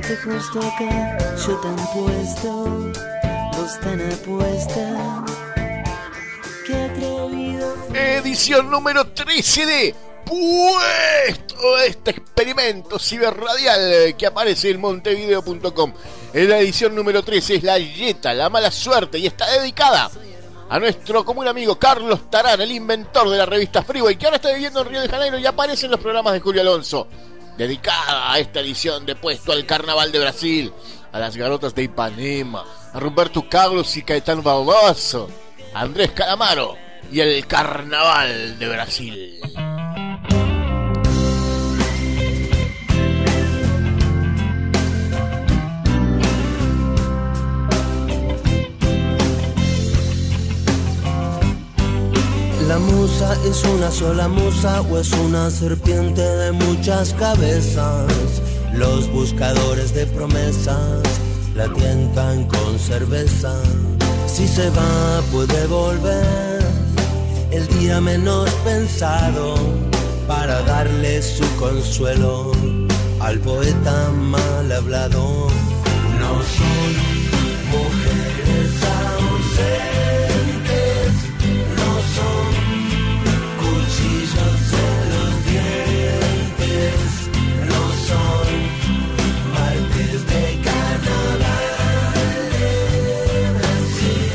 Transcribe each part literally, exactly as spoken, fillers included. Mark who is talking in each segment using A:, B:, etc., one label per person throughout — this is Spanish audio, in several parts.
A: verte justo acá, yo tan puesto, vos tan apuesta. Qué atrevido fue.
B: Edición número trece de Puesto, este experimento ciberradial que aparece en montevideo punto com. En la edición número trece es la yeta, la mala suerte, y está dedicada a nuestro común amigo Carlos Tarán, el inventor de la revista Freeway, que ahora está viviendo en Río de Janeiro y aparece en los programas de Julio Alonso. Dedicada a esta edición de Puesto al Carnaval de Brasil, a las garotas de Ipanema, a Roberto Carlos y Caetano Barroso, a Andrés Calamaro y el Carnaval de Brasil.
C: La musa es una sola musa o es una serpiente de muchas cabezas. Los buscadores de promesas la tientan con cerveza. Si se va puede volver el día menos pensado para darle su consuelo al poeta mal hablado. No son mujeres ausentes, no son cuchillos en los dientes, no son martes de carnaval de Brasil.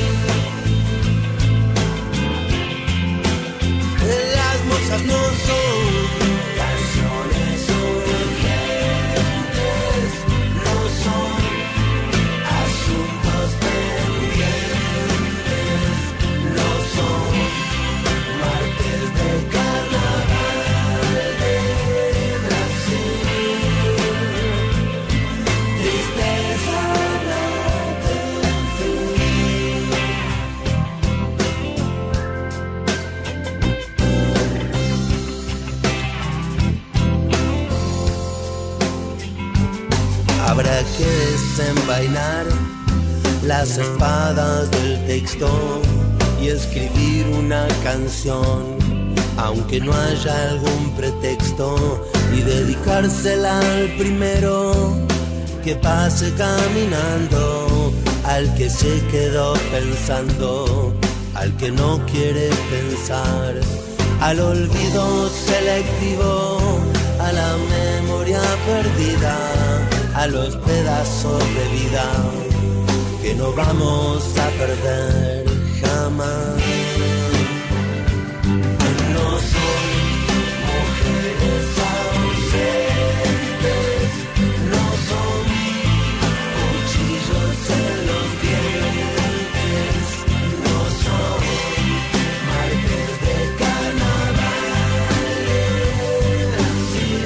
C: Las musas no son canciones urgentes, no son asuntos pendientes, no son martes de carnaval de Brasil. Tristeza no tiene fin. Habrá que desenvainar las espadas del texto y escribir una canción, aunque no haya algún pretexto, y dedicársela al primero que pase caminando, al que se quedó pensando, al que no quiere pensar, al olvido selectivo, a la memoria perdida, a los pedazos de vida que no vamos a perder jamás. No son mujeres ausentes, no son cuchillos en los dientes, no son martes de carnaval de Brasil.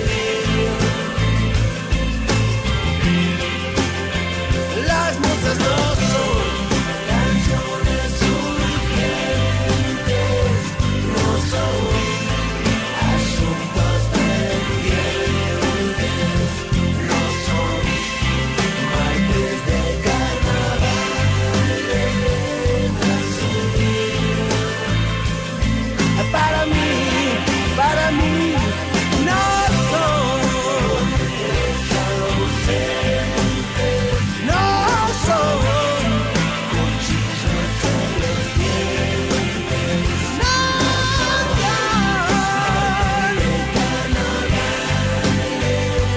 C: Las musas no son canciones urgentes, no son asuntos pendientes, no son martes de carnaval de Brasil. Para mí, para mí, no son ausentes, no son cuchillos en los dientes, no son de carnaval de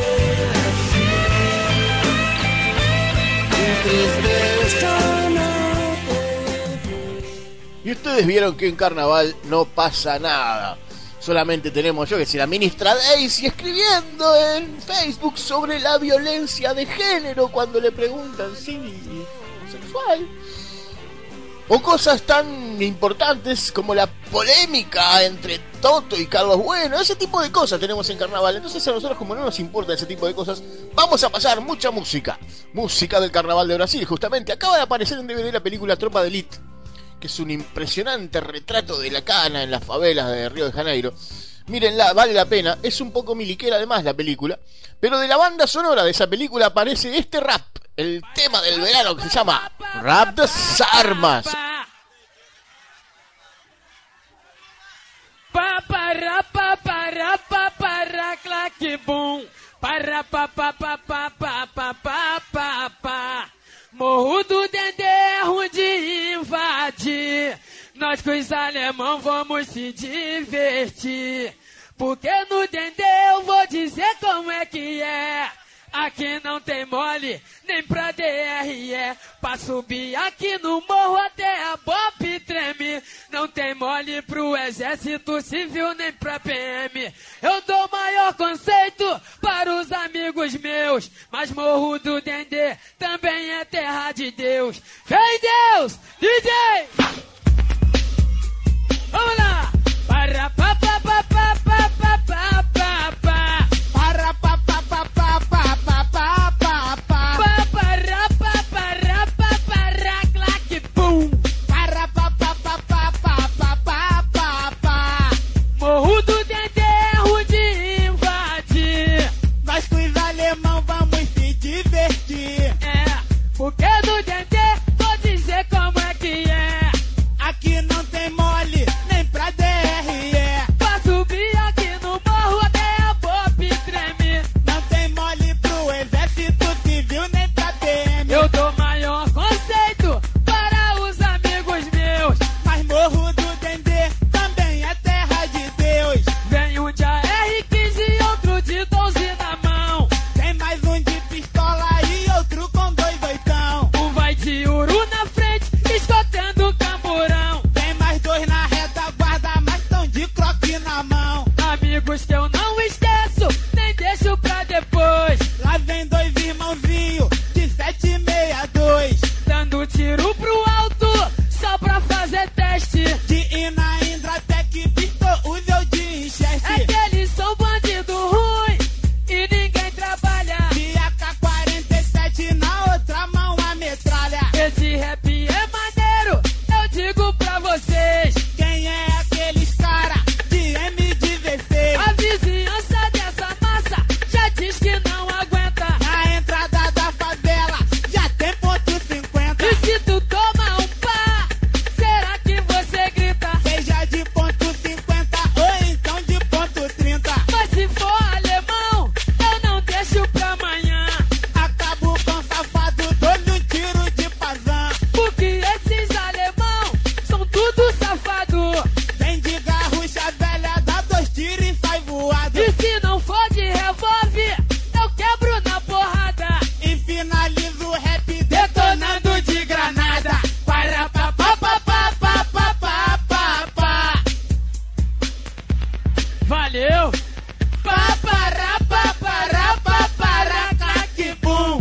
C: Brasil. Tristeza no te
B: Y ustedes vieron que en Carnaval no pasa nada. Solamente tenemos, yo que sé, la ministra Daisy escribiendo en Facebook sobre la violencia de género cuando le preguntan si homosexual. O cosas tan importantes como la polémica entre Toto y Carlos Bueno. Ese tipo de cosas tenemos en Carnaval. Entonces a nosotros, como no nos importa ese tipo de cosas, vamos a pasar mucha música. Música del Carnaval de Brasil, justamente. Acaba de aparecer en D V D la película Tropa de Elite, que es un impresionante retrato de la cana en las favelas de Río de Janeiro. Mírenla, vale la pena. Es un poco miliquera además la película, pero de la banda sonora de esa película aparece este rap, el tema del verano que se llama Rap das Armas.
D: Pa para pa para pa para claque bum. Para pa pa pa pa pa pa pa pa pa. Morro do Dendê é ruim de invadir. Nós com os alemão vamos se divertir. Porque no Dendê eu vou dizer como é que é. Aqui não tem mole, nem pra D R E. Pra subir aqui no morro até a Bop treme. Não tem mole pro exército civil, nem pra P M. Eu dou maior conceito para os amigos meus. Mas Morro do Dendê também é terra de Deus. Vem Deus, D J! Vamos lá! Para pa pa pa pa pa pa pa pa pa.
E: Para pa pa pa pa pa pa pa pa pa.
D: Pa para pa para pa para claque pum.
E: Para pa pa pa pa pa pa pa pa pa.
D: Morro do Dendê é ruim de invadir.
E: Nós com os alemão vamos se divertir.
D: É, porque no Dendê vou dizer como é que é.
E: Aqui não tem mole, nem pra D R E.
D: Pra subir aqui no morro até a Bop treme.
E: Não tem mole pro exército civil, nem pra P M.
D: Eu dou maior conceito para os amigos meus.
E: Mas Morro do Dendê também é terra de Deus.
D: Vem um de A R quinze e outro de doze na mão.
E: Tem mais um de pistola e outro com dois oitão.
D: Um vai de uru na frente, escotando o camburão.
E: Tem mais dois na retaguarda, mas tão de croque na mão.
D: Amigos que eu não esqueço, nem deixo pra depois.
E: Lá vem dois irmãozinhos de sete seis dois.
D: Dando tiro pro alto, só pra fazer teste.
E: De Ina Indratec, Vitor, Uzel de Incheste.
D: É que eles são bandido ruim e ninguém trabalha.
E: De A K quarenta e sete na outra mão a metralha.
D: Esse rap é maneiro, eu digo pra vocês.
E: Quem é aqueles cara de M dezesseis?
D: A vizinhança dessa massa já diz que não aguenta.
E: Na entrada da favela já tem ponto cinquenta.
D: E se tu toma um pá, será que você grita?
E: Seja de ponto cinquenta ou então de ponto trinta.
D: Mas se for alemão, eu não deixo pra amanhã.
E: Acabo com safado, dou-lhe um tiro de pazão.
D: Porque esses alemão são tudo safado.
E: Vem de garrucha velha, dá dois tiros e sai voado.
D: E se não for de revólver, eu quebro na porrada.
E: E finalizo o rap detonando de granada. Para pa pa pa pa pa pa pa pa pa.
D: Valeu!
E: Pa para pa para pa para claque bum.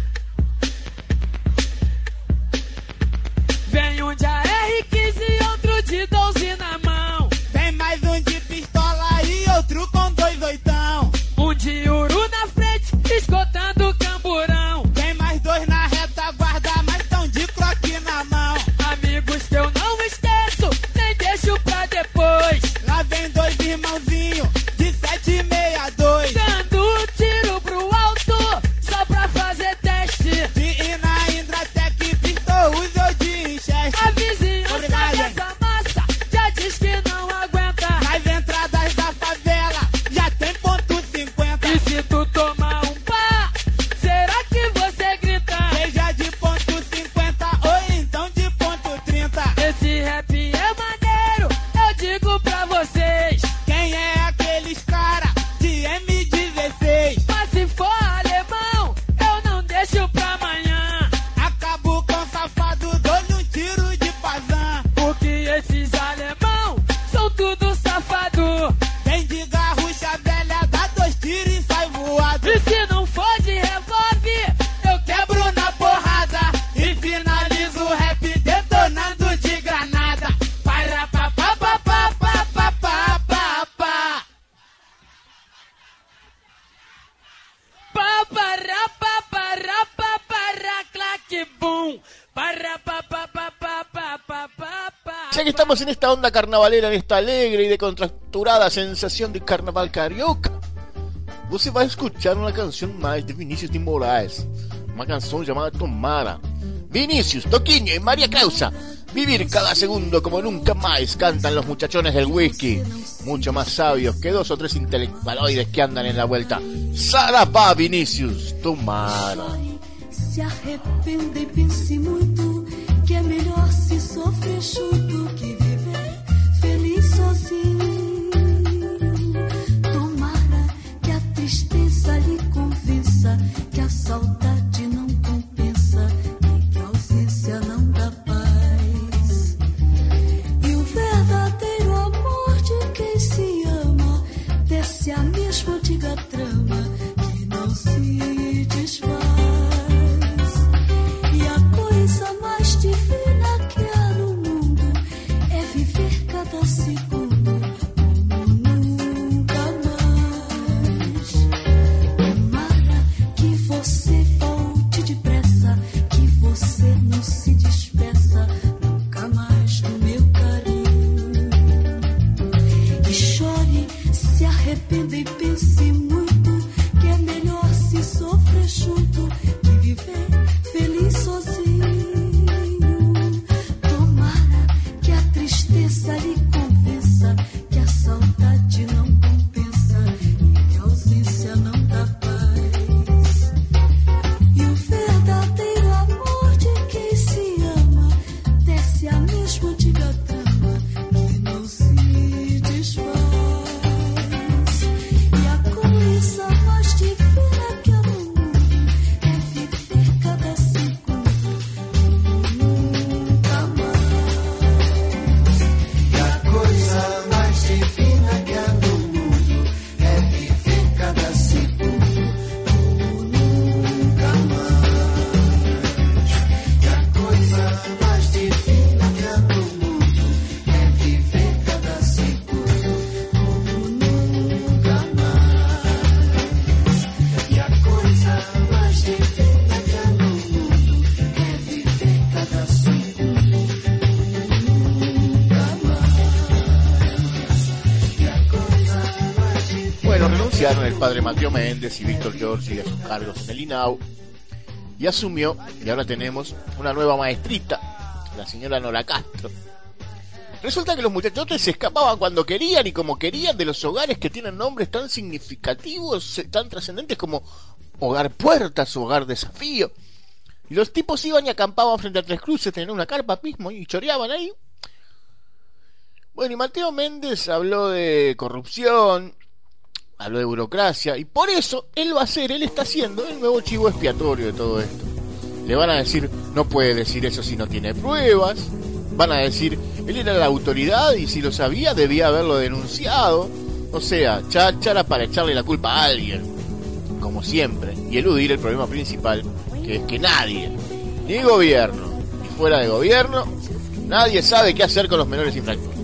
D: Vem um de A R quinze e outro de doze na mão.
E: Tem mais um de pistola e outro com dois oitão.
D: Um de uru na frente, escotando o camburão.
E: Tem mais dois na retaguarda, mas tão de croque na mão.
D: Amigos que eu não esqueço, nem deixo pra depois.
E: Lá vem dois irmãozinhos de sete seis dois.
D: Dando tiro pro alto, só pra fazer teste.
E: De Ina Indratec, Vitor, Uzel de Incheste.
D: A vizinhança
E: Obrigado, hein?
D: dessa massa já diz que não aguenta.
E: Nas entradas da favela já tem ponto cinquenta.
D: E se tu tomar um pá, será que você grita?
E: Seja de ponto cinquenta ou então de ponto trinta.
D: Esse rap é maneiro, eu digo pra vocês.
E: Quem é aqueles cara de M dezesseis?
D: Mas se for alemão, eu não deixo pra amanhã.
E: Acabo com safado, dou-lhe um tiro de pazão.
D: Porque esses alemão são tudo safado.
E: Vem de garrucha velha, dá dois tiros e sai voado.
D: E se não for de revólver, eu
E: Quebro na porrada e finalizo o rap detonando de granada. Para pa pa pa pa pa pa pa pa pa.
D: pa para pa para pa para claque bum. Para pa pa pa pa pa pa pa pa.
B: Ya que estamos en esta onda carnavalera, en esta alegre y decontracturada sensación de carnaval carioca, você vai escuchar una canción más de Vinícius de Moraes, una canción llamada Tomara. Vinícius, Toquinho y María Clausa, Vivir cada segundo como nunca más, cantan los muchachones del whisky, mucho más sabios que dos o tres intelectualoides que andan en la vuelta. Sarapá, Vinicius, tomara.
A: Se arrepende e pense muito que é melhor se sofrer junto que viver feliz sozinho. Tomara que a tristeza lhe convença que a saudade não compensa e que a ausência não dá paz. E o verdadeiro amor de quem se ama desce a mesma antiga trama que não se desfaz. A mais divina que há no mundo é viver cada segundo como nunca mais. Tomara que você volte depressa, que você não se despeça nunca mais do meu carinho. E chore, se arrependa e pense muito que é melhor se sofrer junto que viver feliz sozinho. Tristeza lhe convença que a saudade não compensa e que a ausência não dá paz. E o verdadeiro amor de quem se ama desce a mesma antiga trama que não se desfaz. E a coisa mais divina que há no mundo é viver cada segundo como nunca mais.
C: Coisa mais divina que há no mundo é viver cada segundo como nunca mais. E a coisa mais divina que há no mundo é viver cada segundo como nunca mais. E a coisa mais divina que há no mundo é viver cada segundo como nunca mais.
B: Bueno, renunciaron el padre Mateo Méndez y Víctor Giorgi a sus cargos en el I N A U y asumió, y ahora tenemos una nueva maestrita, la señora Nora Castro. Resulta que los muchachotes se escapaban cuando querían y como querían de los hogares que tienen nombres tan significativos, tan trascendentes como Hogar Puertas o Hogar Desafío. Y los tipos iban y acampaban frente a Tres Cruces, tenían una carpa mismo y choreaban ahí. Bueno, y Mateo Méndez habló de corrupción, habló de burocracia, y por eso él va a ser, él está siendo el nuevo chivo expiatorio de todo esto. Le van a decir, no puede decir eso si no tiene pruebas. Van a decir, él era la autoridad y si lo sabía debía haberlo denunciado. O sea, cháchara para echarle la culpa a alguien, como siempre, y eludir el problema principal, que es que nadie, ni gobierno, ni fuera de gobierno, nadie sabe qué hacer con los menores infractores.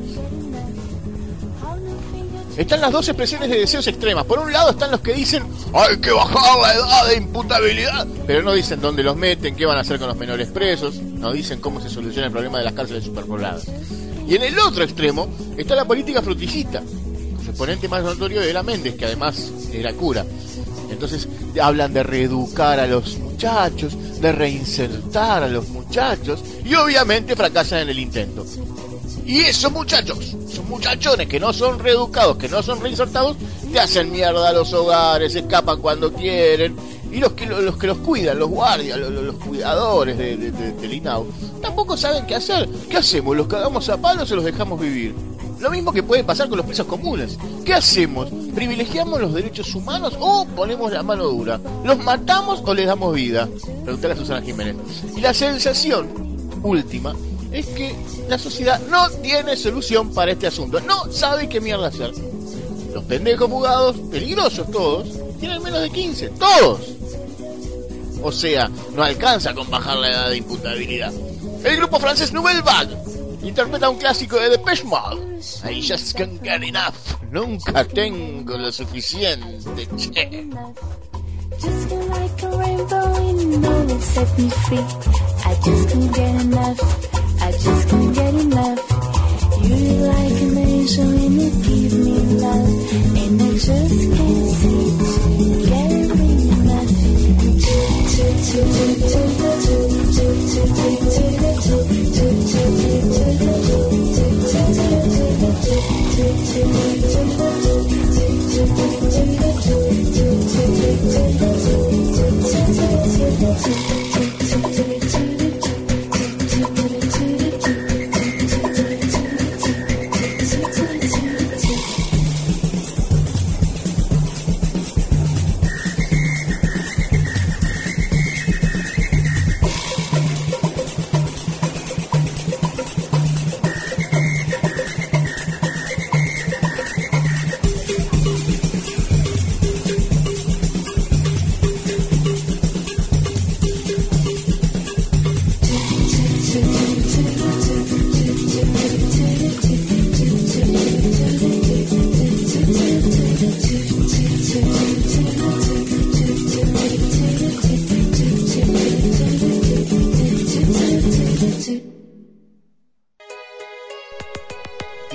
B: Están las dos expresiones de deseos extremas. Por un lado están los que dicen hay que bajar la edad de imputabilidad, pero no dicen dónde los meten, qué van a hacer con los menores presos, no dicen cómo se soluciona el problema de las cárceles superpobladas. Y en el otro extremo está la política fruticista. Su exponente más notorio era Méndez, que además era cura. Entonces hablan de reeducar a los muchachos, de reinsertar a los muchachos, y obviamente fracasan en el intento. Y esos muchachos, esos muchachones que no son reeducados, que no son reinsertados, te hacen mierda a los hogares, se escapan cuando quieren. Y los que los, que los cuidan, los guardias, los, los cuidadores de, de, de, del I N A U, tampoco saben qué hacer. ¿Qué hacemos? ¿Los cagamos a palos o los dejamos vivir? Lo mismo que puede pasar con los presos comunes. ¿Qué hacemos? ¿Privilegiamos los derechos humanos o ponemos la mano dura? ¿Los matamos o les damos vida? Preguntale a Susana Jiménez. Y la sensación última es que la sociedad no tiene solución para este asunto. No sabe qué mierda hacer. Los pendejos fugados, peligrosos todos, tienen menos de quince. ¡Todos! O sea, no alcanza con bajar la edad de imputabilidad. El grupo francés Nouvelle Vague interpreta un clásico de Depeche Mode. I just can't get enough. Nunca tengo lo suficiente, che.
A: Just feel like a rainbow and you know it set me free. I just can't get enough. I just can't get enough. You like an angel and you give me love, and I just can't seem to get enough. To to to to to to to to to to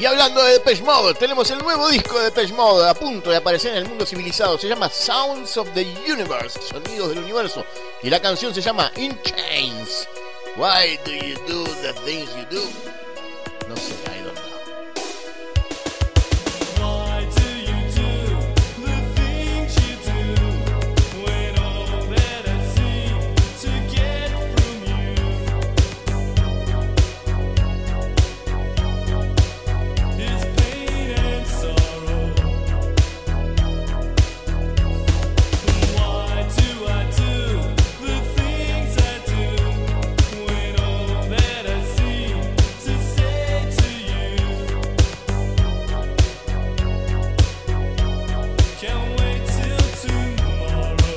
B: Y hablando de Depeche Mode, tenemos el nuevo disco de Depeche Mode a punto de aparecer en el mundo civilizado. Se llama Sounds of the Universe, Sonidos del Universo. Y la canción se llama In Chains. Why do you do the things you do? No sé, I don't know.
F: Why do you do the things you do when all that I seem to get from you is pain and sorrow? Why do I do the things I do when all that I seem to say to you can't wait till tomorrow?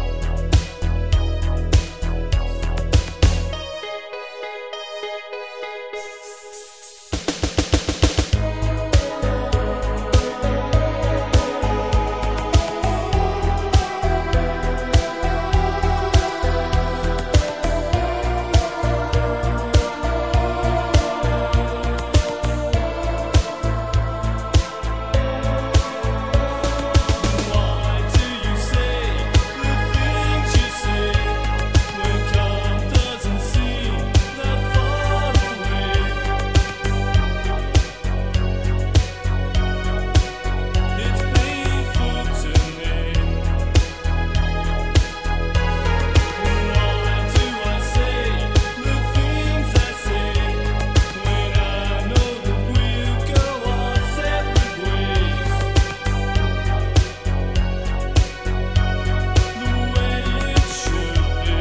F: Why do you say the things you say when calm doesn't seem that far away? It's painful to me. Why do I say the things I say when I know that we'll go our separate ways? The way it should be.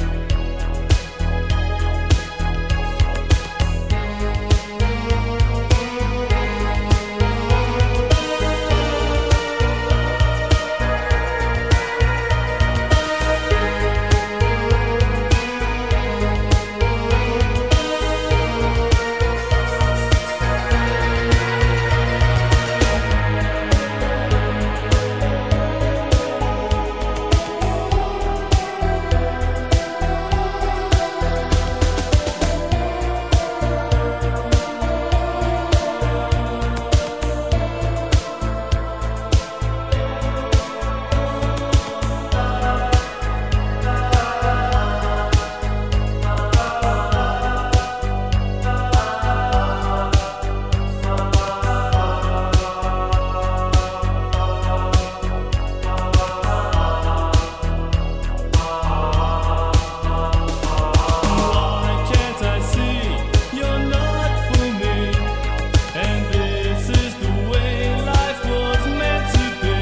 F: Why can't I see you're not for me? And this is the way life was meant to be.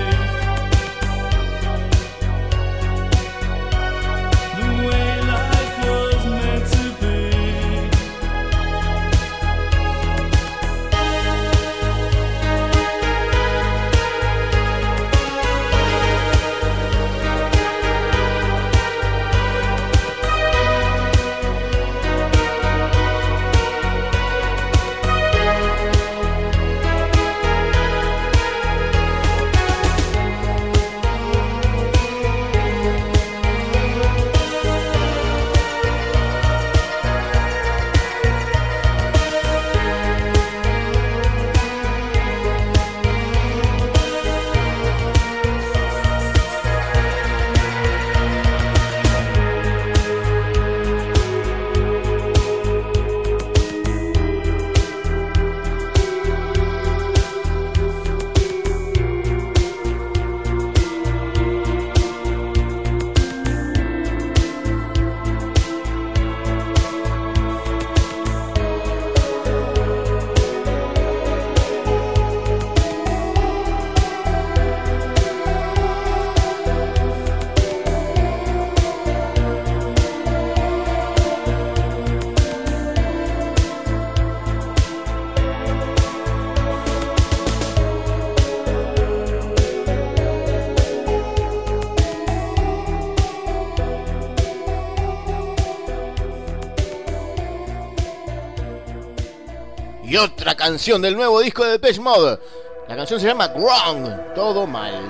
F: The way life was meant to be.
B: Y otra canción del nuevo disco de Depeche Mode. La canción se llama Wrong, todo mal.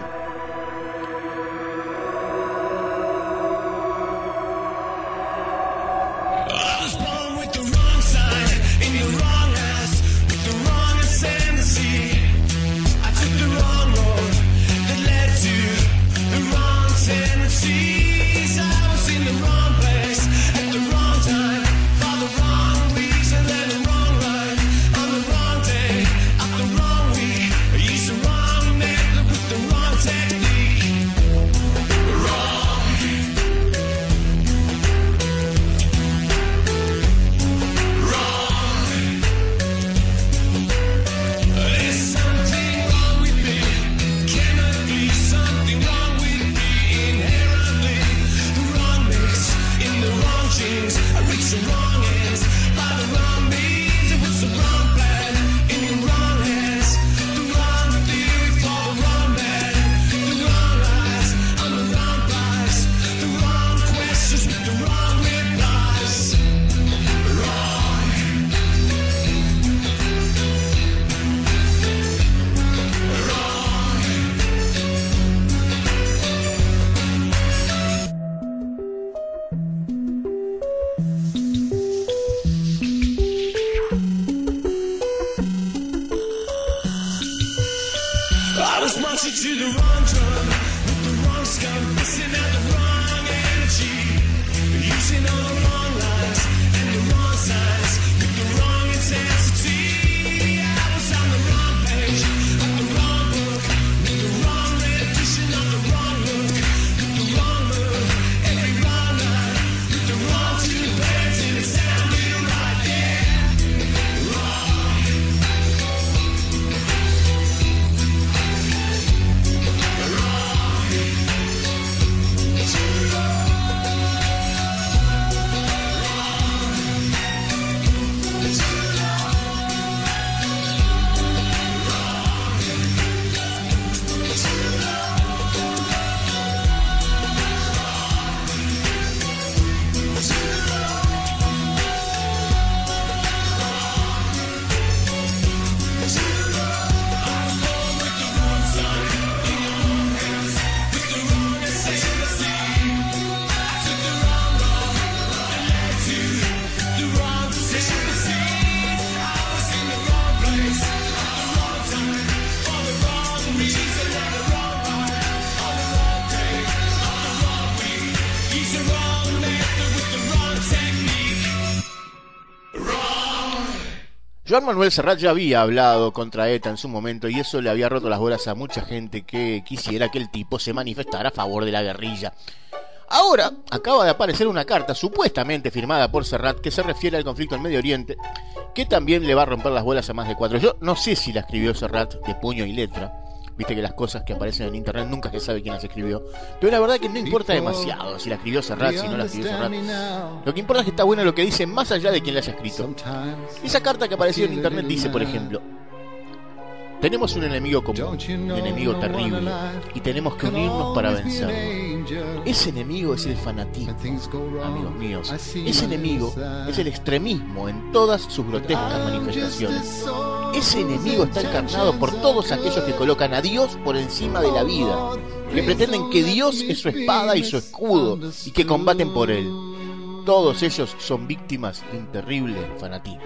F: I was born with the wrong sign in the wrong house with the wrong assessment. I was marching to the wrong drum with the wrong scum, missing out the wrong energy, using all the wrong lines and the wrong signs with the wrong intensity. I was on the wrong page of the wrong book with the wrong rendition of the wrong look, with the wrong move, every wrong line with the wrong two birds and it sounded right there.
B: Joan Manuel Serrat ya había hablado contra ETA en su momento y eso le había roto las bolas a mucha gente que quisiera que el tipo se manifestara a favor de la guerrilla. Ahora acaba de aparecer una carta supuestamente firmada por Serrat que se refiere al conflicto en Medio Oriente, que también le va a romper las bolas a más de cuatro. Yo no sé si la escribió Serrat de puño y letra. Viste que las cosas que aparecen en internet nunca se sabe quién las escribió. Pero la verdad que no importa demasiado si la escribió Serrat, si no la escribió Serrat. Lo que importa es que está bueno lo que dice más allá de quién la haya escrito. Esa carta que apareció en internet dice, por ejemplo: tenemos un enemigo común, un enemigo terrible, y tenemos que unirnos para vencerlo. Ese enemigo es el fanatismo, amigos míos. Ese enemigo es el extremismo en todas sus grotescas manifestaciones. Ese enemigo está encarnado por todos aquellos que colocan a Dios por encima de la vida, que pretenden que Dios es su espada y su escudo, y que combaten por él. Todos ellos son víctimas de un terrible fanatismo.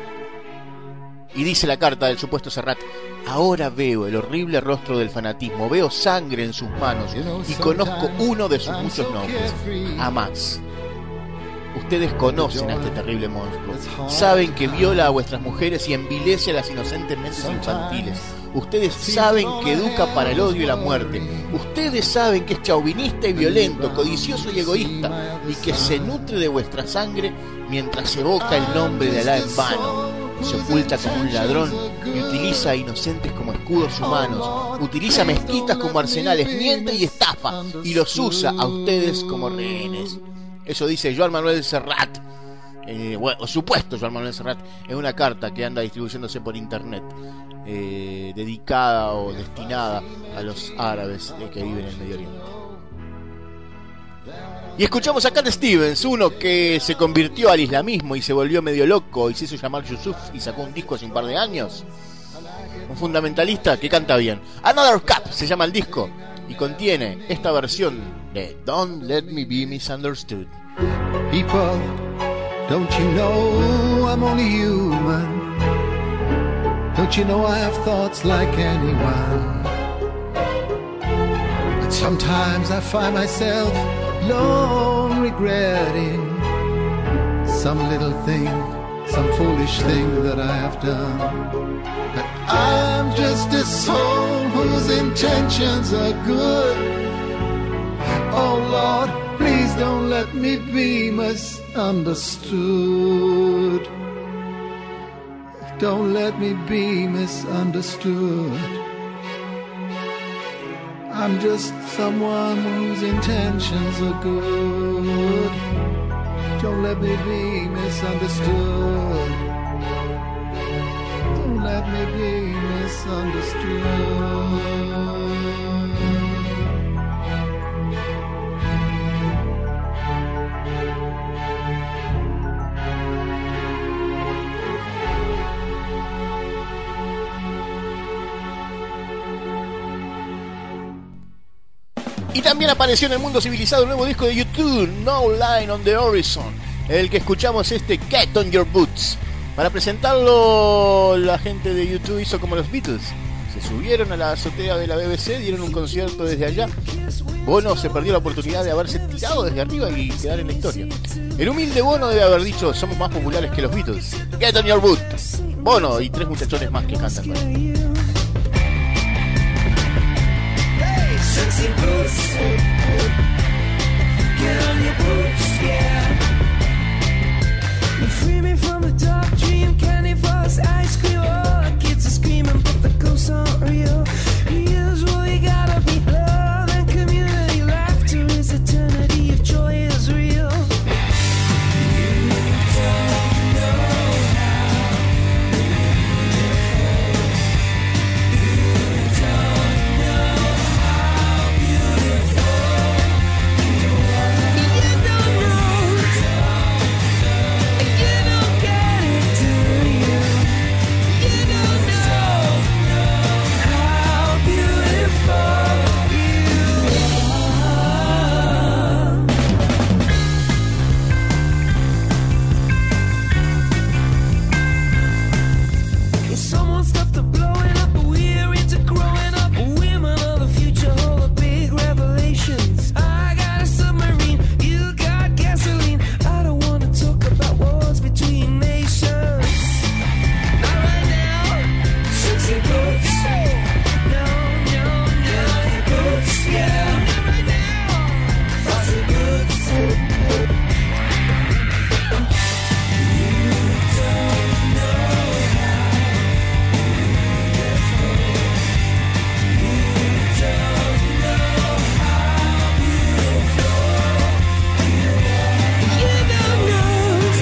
B: Y dice la carta del supuesto Serrat: ahora veo el horrible rostro del fanatismo, veo sangre en sus manos y conozco uno de sus muchos nombres, Hamas. Ustedes conocen a este terrible monstruo, saben que viola a vuestras mujeres y envilece a las inocentes mentes infantiles. Ustedes saben que educa para el odio y la muerte. Ustedes saben que es chauvinista y violento, codicioso y egoísta, y que se nutre de vuestra sangre mientras evoca el nombre de Alá en vano. Se oculta como un ladrón y utiliza a inocentes como escudos humanos, utiliza mezquitas como arsenales, miente y estafa, y los usa a ustedes como rehenes. Eso dice Joan Manuel Serrat, eh, bueno, supuesto Joan Manuel Serrat, en una carta que anda distribuyéndose por internet, eh, dedicada o destinada a los árabes eh, que viven en el Medio Oriente. Y escuchamos a Cat Stevens, uno que se convirtió al islamismo y se volvió medio loco y se hizo llamar Yusuf y sacó un disco hace un par de años. Un fundamentalista que canta bien. Another Cup se llama el disco y contiene esta versión de Don't Let Me Be Misunderstood.
C: People, don't you know I'm only human? Don't you know I have thoughts like anyone? But sometimes I find myself alone, regretting some little thing, some foolish thing that I have done. But I'm just a soul whose intentions are good. Oh Lord, please don't let me be misunderstood. Don't let me be misunderstood. I'm just someone whose intentions are good. Don't let me be misunderstood. Don't let me be misunderstood.
B: Y también apareció en el mundo civilizado el nuevo disco de YouTube, No Line on the Horizon, el que escuchamos este Get on Your Boots. Para presentarlo, la gente de YouTube hizo como los Beatles. Se subieron a la azotea de la B B C, dieron un concierto desde allá. Bono se perdió la oportunidad de haberse tirado desde arriba y quedar en la historia. El humilde Bono debe haber dicho, somos más populares que los Beatles. Get on your boots. Bono y tres muchachones más que cantan con él.
G: Sexy boots, get on your boots, yeah. You free me from a dark dream, candy floss, ice cream. All the kids are screaming, but the ghosts aren't real. Here's what we gotta be: love and community. Laughter is eternity if joy is real. You don't know how beautiful. You don't know how beautiful you are. You don't know. You don't get it, do you? You don't know how beautiful you are. Is someone stuffed to blowing up? We're into growing up. Women of the future hold the big revelations. I got a submarine, you got gasoline. I don't wanna talk about wars between nations. Not right now. Sexy boots. No, no, no. Boots, yeah. Not right now. Bossy boots. You don't know how beautiful. You don't know how beautiful you are. You don't know.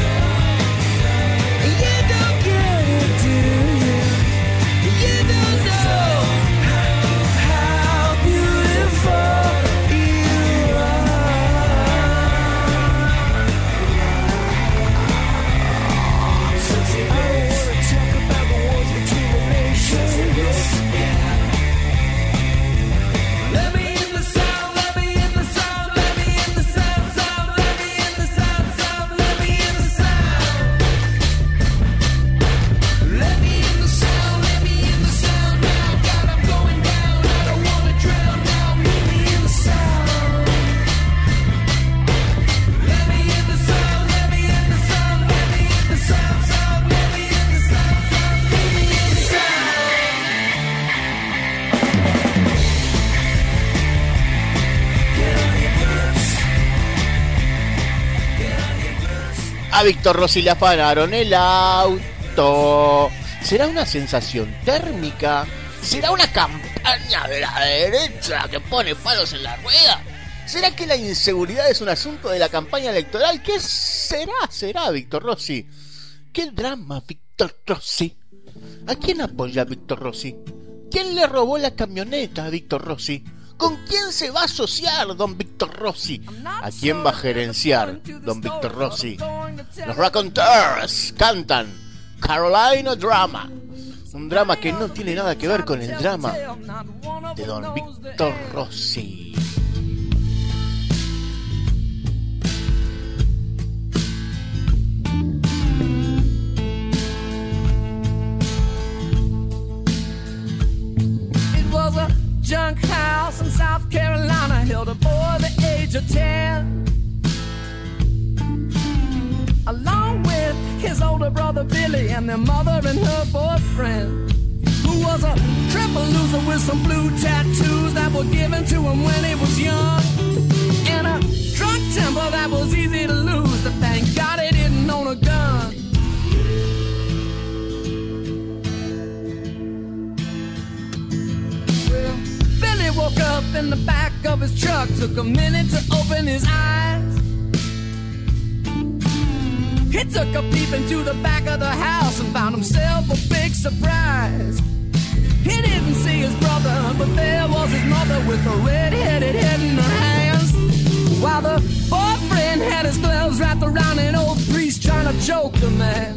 G: You don't get it, do you? You don't know how beautiful you are. Sexy boots. I wanna talk about the wars between the nations. Let me in the sound, let me in the sound, let me in the sound, sound, let me in the sound, sound, let me in the sound. Let me in the sound, let me in the sound now. God, I'm going down, I don't wanna drown now. Meet me in the sound. Let me in the sound, let me in the sound, let me in the sound, sound, let me in the sound, sound, let me in the sound. Get on your boots. Get on your boots.
B: A Víctor Rossi le afanaron el auto. ¿Será una sensación térmica? ¿Será una campaña de la derecha que pone palos en la rueda? ¿Será que la inseguridad es un asunto de la campaña electoral? ¿Qué será? ¿Será Víctor Rossi? ¿Qué drama, Víctor Rossi? ¿A quién apoya Víctor Rossi? ¿Quién le robó la camioneta a Víctor Rossi? ¿Con quién se va a asociar don Víctor Rossi? ¿A quién va a gerenciar don Víctor Rossi? Los Raconteurs cantan Carolina Drama, un drama que no tiene nada que ver con el drama de don Víctor Rossi.
G: It was a junk house in South Carolina, held a boy the age of ten, along with his older brother Billy and their mother and her boyfriend, who was a triple loser with some blue tattoos that were given to him when he was young, and a drunk temper that was easy to lose, but thank God he didn't own a gun. Well, Billy woke up in the back of his truck, took a minute to open his eyes. He took a peep into the back of the house and found himself a big surprise. He didn't see his brother, but there was his mother with a red-headed head in her hands, while the boyfriend had his gloves wrapped around an old priest trying to choke the man.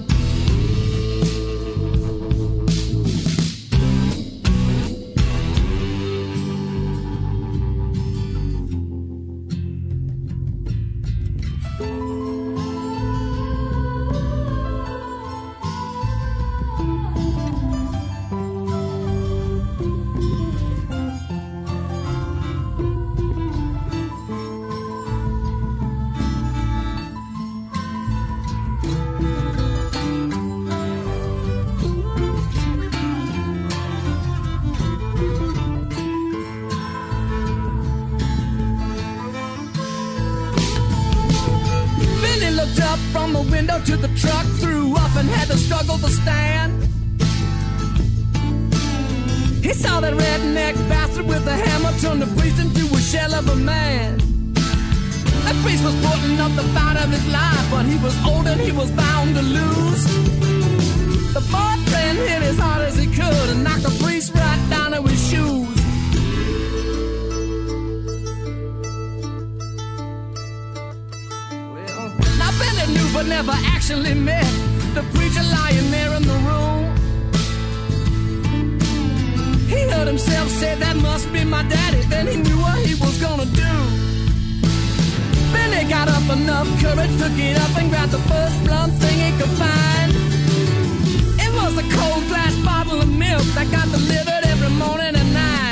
G: To the truck, threw up and had to struggle to stand. He saw that redneck bastard with a hammer turn the priest into a shell of a man. The priest was putting up the fight of his life, but he was old and he was bound to lose. The boyfriend hit as hard as he could and knocked the priest right down to his shoes. Knew but never actually met the preacher lying there in the room. He heard himself say, "That must be my daddy." Then he knew what he was gonna do. Billy got up enough courage, took it up and grabbed the first blunt thing he could find. It was a cold glass bottle of milk that got delivered every morning at nine.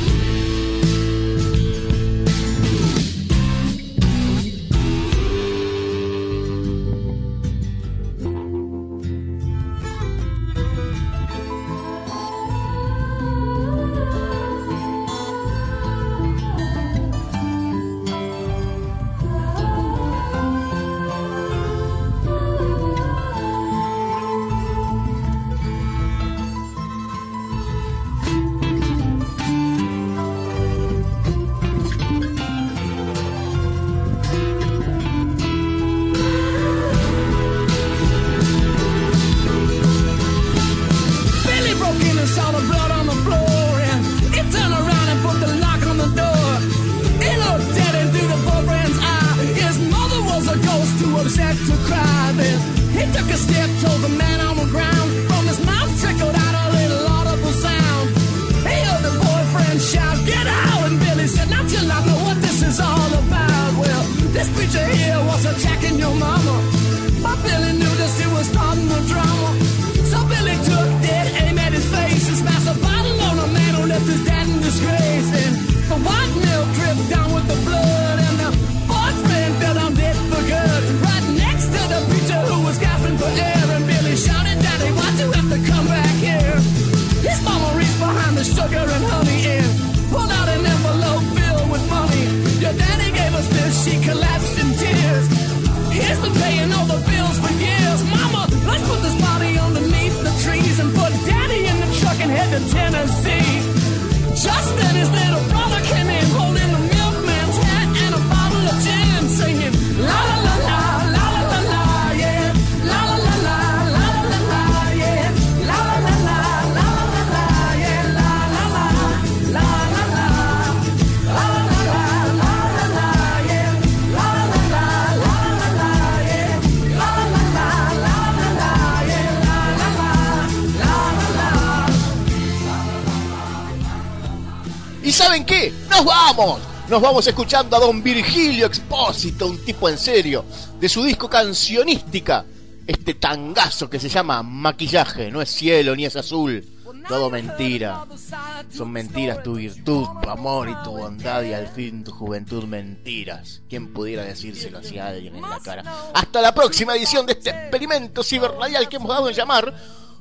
B: ¿Saben qué? ¡Nos vamos! Nos vamos escuchando a don Virgilio Expósito, un tipo en serio, de su disco Cancionística, este tangazo que se llama Maquillaje. No es cielo ni es azul, todo mentira. Son mentiras tu virtud, tu amor y tu bondad, y al fin tu juventud mentiras. ¿Quién pudiera decírselo así a alguien en la cara? Hasta la próxima edición de este experimento ciberradial que hemos dado en llamar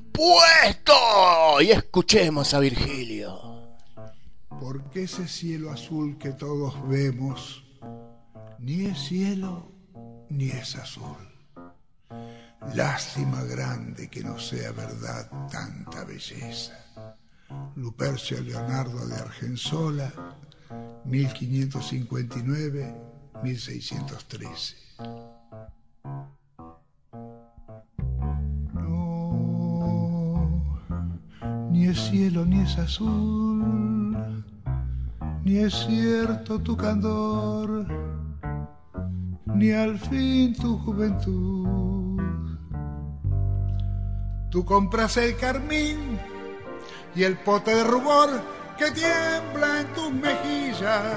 B: Puesto. Y escuchemos a Virgilio.
H: Porque ese cielo azul que todos vemos ni es cielo ni es azul. Lástima grande que no sea verdad tanta belleza. Lupercio Leonardo de Argensola, mil quinientos cincuenta y nueve a mil seiscientos trece. Ni es cielo ni es azul, ni es cierto tu candor, ni al fin tu juventud. Tú compras el carmín y el pote de rubor que tiembla en tus mejillas,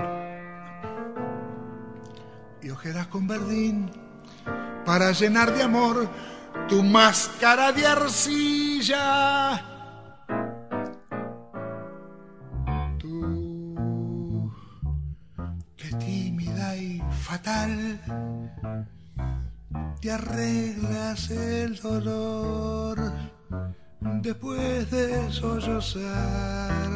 H: y ojeras con verdín para llenar de amor tu máscara de arcilla. Tú, que tímida y fatal, te arreglas el dolor después de sollozar.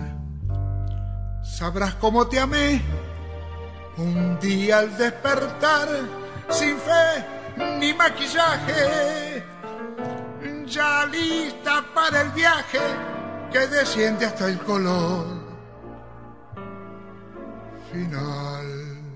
H: Sabrás cómo te amé un día al despertar, sin fe ni maquillaje, ya lista para el viaje que desciende hasta el color final.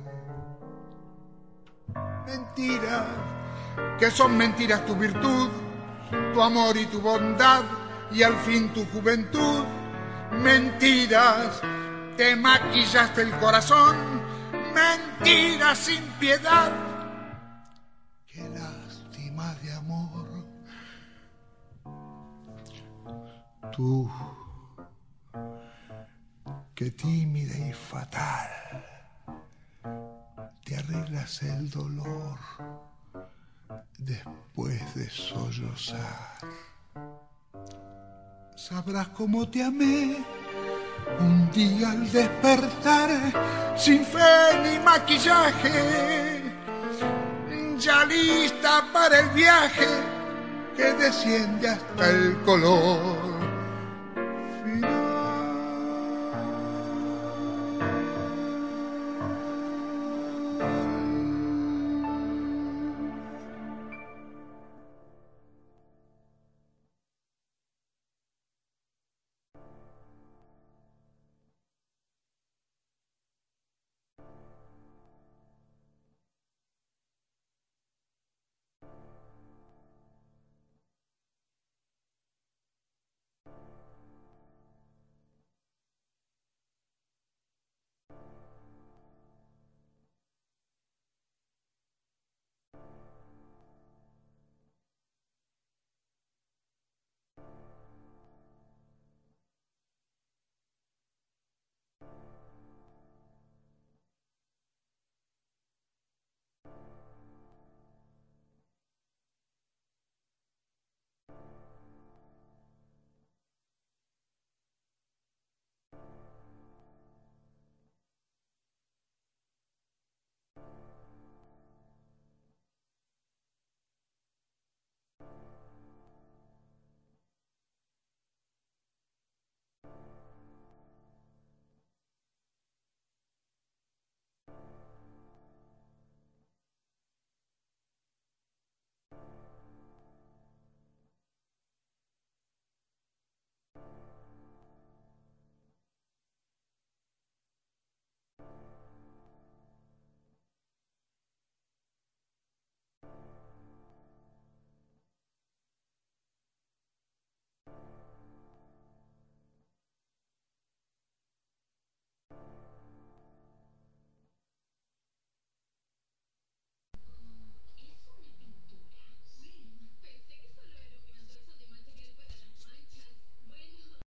H: Mentiras, que son mentiras tu virtud, tu amor y tu bondad, y al fin tu juventud. Mentiras, te maquillaste el corazón, mentiras sin piedad. Qué lástima de amor. Tú, que tímida y fatal, te arreglas el dolor después de sollozar. Sabrás cómo te amé un día al despertar, sin fe ni maquillaje, ya lista para el viaje que desciende hasta el color